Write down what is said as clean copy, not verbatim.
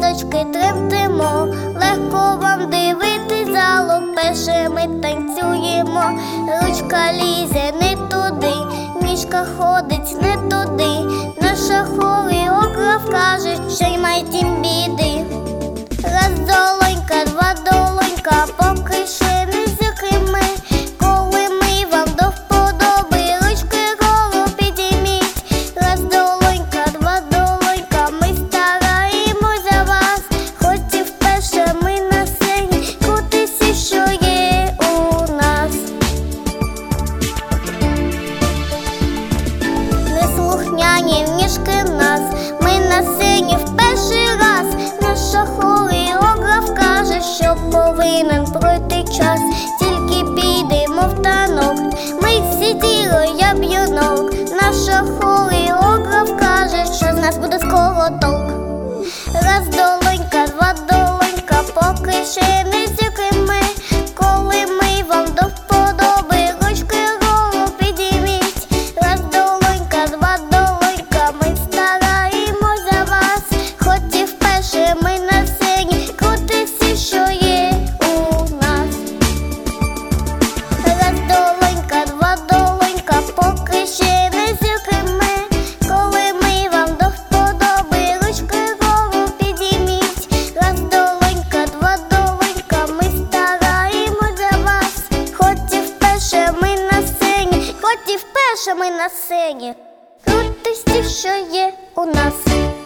ниточки тремтимо, легко вам дивитись залу, перше ми танцюємо. Ручка лізе не туди, ніжка ходить не туди. Наша хореограф каже, що й май тім біди. Раз долонька, два долонька, поки ще не зірки ми. Коли ми вам до вподоби, ручки вгору підійміть. Раз долонька, два долонька, ми стараємось за вас. Хоч і вперше ми на сцені, крутися, що є у нас. Неслухняні в ніжки нас, ми на сцені в перший раз. Наша хореограф каже, що повинен пройти час. Тільки підемо в танок, ми всі тіло, я б'юнок. Наша хореограф каже, що з нас буде скоро толк. Раз долонька, два долонька, поки ще не зірки ми. Коли ми вам до вподоби, ручки вгору підійміть. Раз долонька, два долонька, ми стараємось за вас. Хоч і вперше ми на сцені, крутися, що є у нас. Раз долонька, два долонька, поки ще не зірки ми. Коли ми вам до вподоби, ручки вгору підійміть. Раз долонька, два долонька, ми стараємось за вас. Хоч і вперше ми на сцені, хоч і вперше ми на сцені, крутися, що є у нас.